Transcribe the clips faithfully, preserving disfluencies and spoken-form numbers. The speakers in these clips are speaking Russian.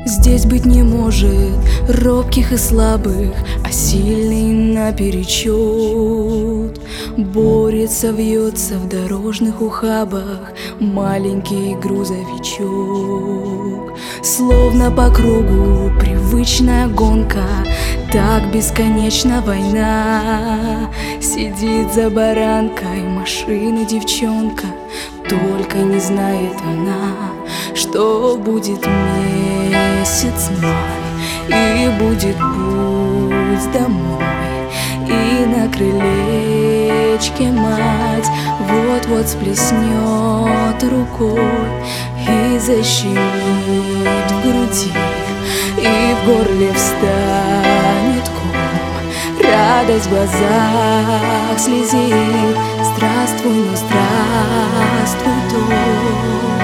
Здесь быть не может робких и слабых, а сильный наперечет. Борется, вьется в дорожных ухабах маленький грузовичок. Словно по кругу привычная гонка, так бесконечна война. Сидит за баранкой машины девчонка, только не знает она, что будет месяц май, и будет путь домой. И на крылечке мать вот-вот сплеснет рукой и защемит в груди, и в горле встанет ком, радость в глазах слезит. Здравствуй, ну здравствуй, дом.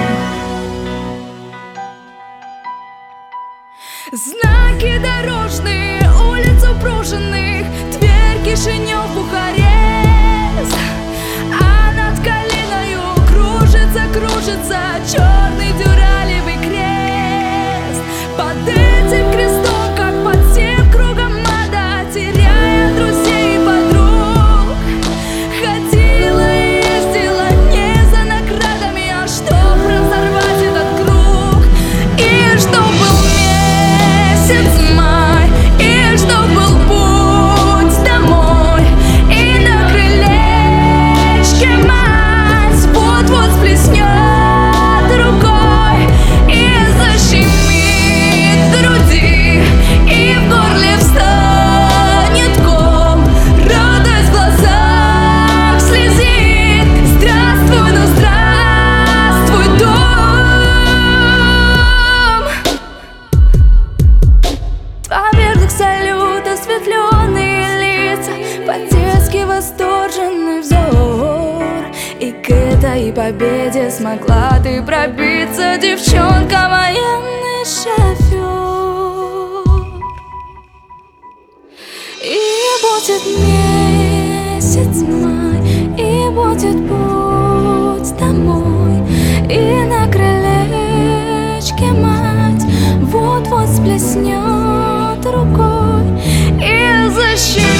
Знаки дорожные, улиц упруженных, Тверь, Кишинев, Бухарест. А над Калиною кружится, кружится черный дюралевый крест. Под этим крестом, как под всем кругом ада, теряя друзей и подруг, ходила и ездила не за наградами, а чтоб разорвать этот круг. И чтоб был месяц май, и чтоб был путь домой. И на крылечке мать вот-вот сплеснет рукой и защемит в груди, и в горле встанет ком, радость в глазах слезит. Здравствуй, ну здравствуй, дом. Два верных салюта, осветленные лица, по-детски восторженный взор. И к этой победе смогла ты пробиться, девчонка, военный шофер. И будет месяц май, и будет путь домой. И на крылечке мать вот-вот сплеснет рукой и защитит.